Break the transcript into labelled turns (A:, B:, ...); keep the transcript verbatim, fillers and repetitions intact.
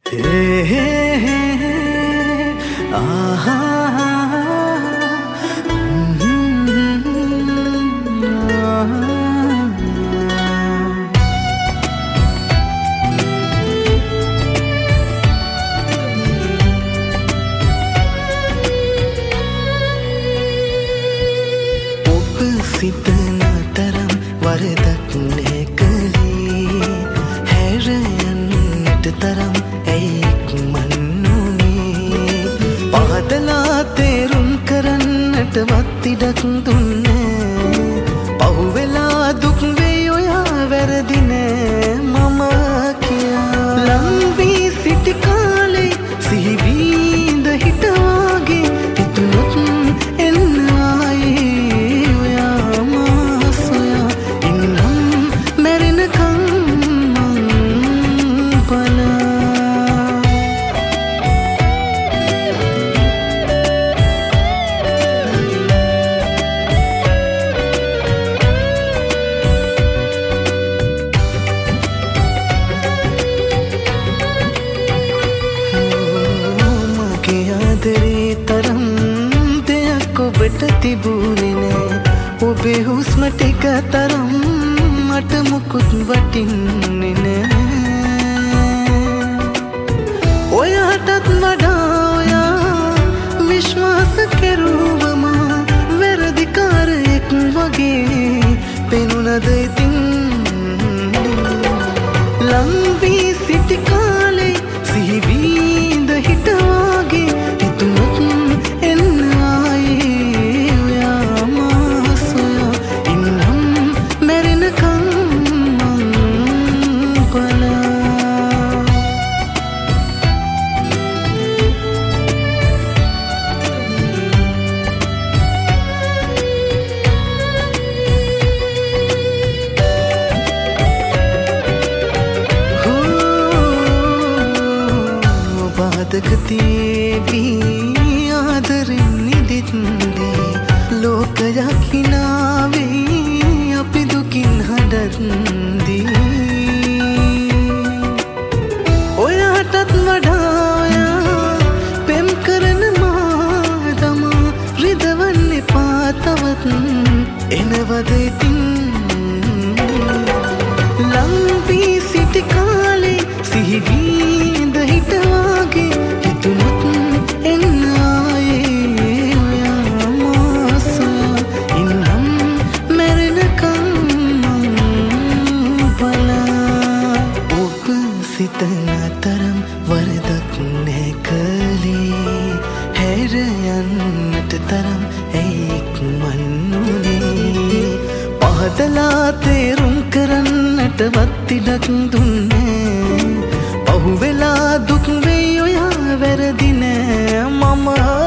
A: සිතන තරම් වරදක් නෑ කළේ හැරයන්නට තරම් ඇයික් මන්නුනේ පහදලා තේරුම් කරන්නට වත් ඉඩක් දුන්නේ පහුවෙලා දුක් වෙයි ඔයා වැරදි නෑ මම කියා ලංවී සිටි කාලේ සිහිවීඳ හිටවාගේ හිතුනොත් එන්න ආයේ තරම් දෙයක් ඔබට තිබුණේ නෑ ඔබේ හුස්ම ටික තරම් මට මුකුත් වටින්නේ නෑ ඔයාටත් වඩා ඔයා විශ්වාස කෙරුවම වැරදිකාරයෙක් වගේ පෙනුනද ඉතින් ලංවී සිටි කාලේ සිහිවීඳ හිටවාගේ තියේවී ආදරෙන් නිදිත්දී ලෝකයක් හිනාවෙයි අපි දුකින් හඬද්දී ඔයාටත් වඩා ඔයා පෙම් කරන මා තමා රිදවන්න එපා තවත් එනවද ඉතින් ලංවී සිටි කාලේ සිහිවීඳ හිටවාගේ සිතන තරම් වරදක් නෑ කළේ හැරයන්නට තරම් ඇයික් මන්නුනේ පහදලා තේරුම් කරන්නට වත් ඉඩක් දුන්නේ පහුවෙලා දුක් වෙයි ඔයා වැරදි නෑ මම